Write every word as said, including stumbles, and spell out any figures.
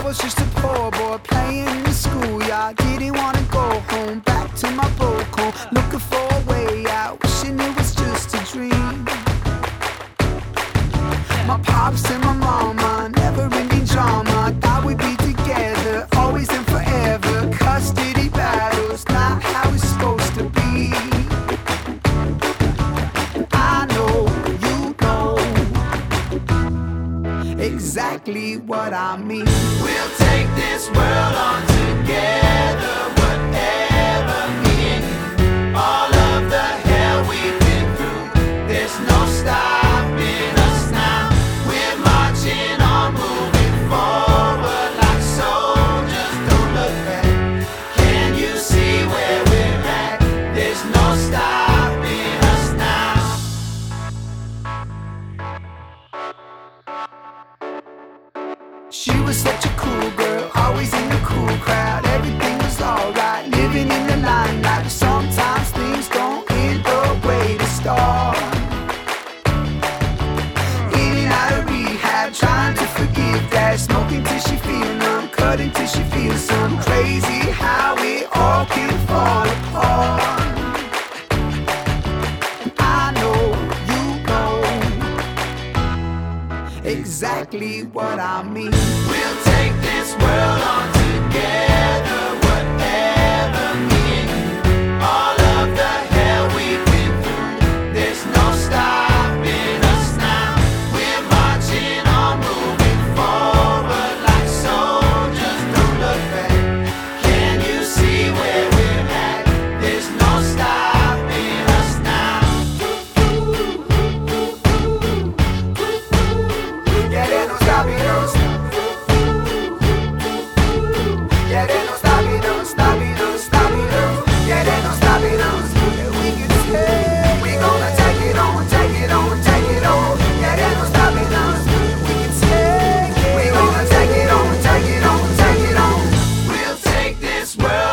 was just a poor boy playing in the schoolyard. Didn't wanna go home, back to my broke home, looking for a way out, wishing it was just a dream. My pops and my mama, never-ending drama. Thought we'd be together, always and forever. Custody battles, not how it's supposed to be. I know, you know exactly what I mean. We'll take this world on together, whatever meaning. All of the hell we've been through, there's no stopping us now. We're marching on, moving forward like soldiers. Don't look back. Can you see where we're at? There's no stopping us now. She was such a cool girl, always in the cool crowd. Everything was alright, living in the limelight. Sometimes things don't end the way they start. In and out of rehab, trying to forgive that. Smoking till she feel numb, cutting till she feels some. Crazy how it all can fall apart. I know, you know exactly what I mean. We'll take this world on together, whatever meaning. All of the hell we've been through, there's no stopping us now. We're marching on, moving forward like soldiers. Don't look back. Can you see where we're at? There's no stopping us now. Yeah, there's no stopping us. Yeah, there's no stopping us, stopping us, stopping us. Yeah, there's no stopping us. Yeah, we can take. We gonna take it on, take it on, take it on. Yeah, there's no stopping us. We can take it. We gonna take it on, take it on, take it on. We'll take this world